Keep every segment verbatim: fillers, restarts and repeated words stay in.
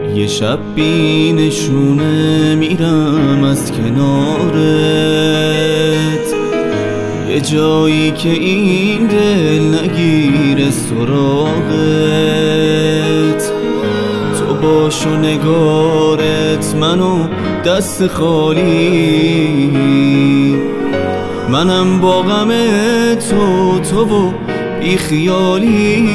یه شب بی نشونه میرم از کنارت، یه جایی که این دل نگیره سراغت. تو باش و نگارت منو دست خالی، منم با غم تو تو و بی خیالی.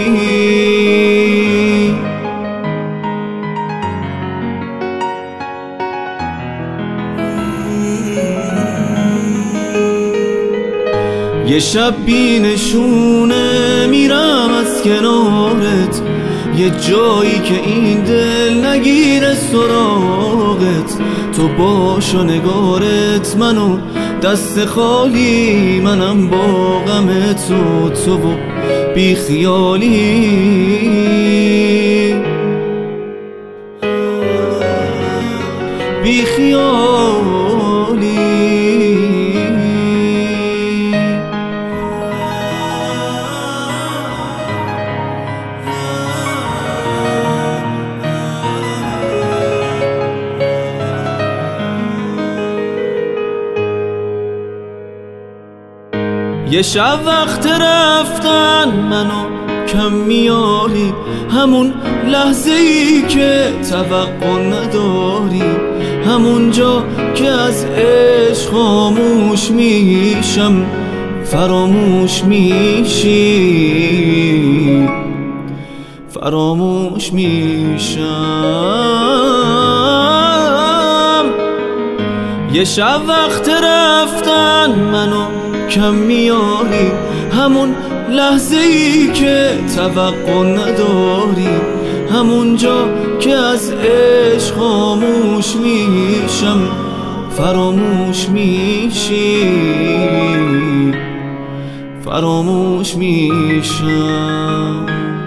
یه شب بی نشونه میرم از کنارت، یه جایی که این دل نگیره سراغت. تو باش و نگارت منو دست خالی، منم با غم تو تو و بی خیالی. بی خیالی. یه شب وقت رفتن منو کم میاری، همون لحظه ای که توقع نداری، همون جا که از عشق خاموش میشم فراموش میشی، فراموش میشم. یه شب وقت رفتن منو کم میاری، همون لحظه ای که توقع نداری، همون جا که از عشق خاموش میشم فراموش میشی، فراموش میشم.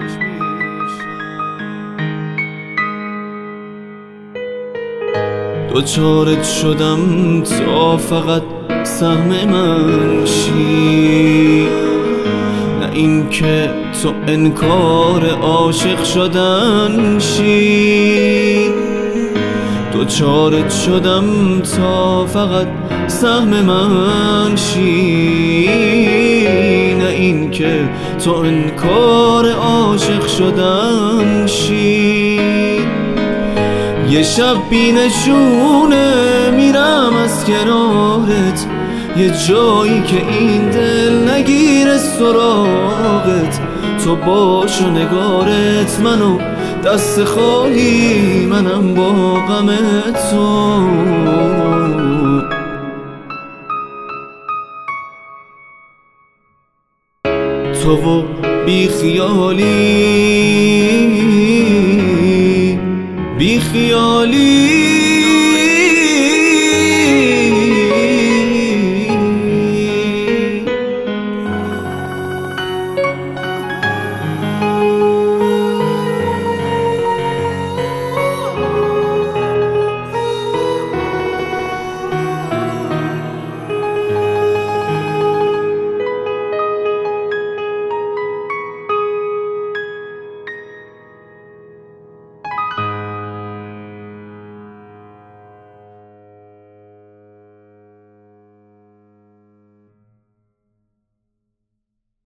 دوچارت شدم تا فقط سهم من شی، نه این که تو انکار عاشق شدن شی. دوچارت شدم تا فقط سهم من شی، نه این که تو انکار عاشق شدن شی. یه شب بی نشونه میرم از کنارت، یه جایی که این دل نگیره سراغت. تو باش و نگارت منو دست خالی، منم با غم تو تو و بی خیالی، بی خیالی.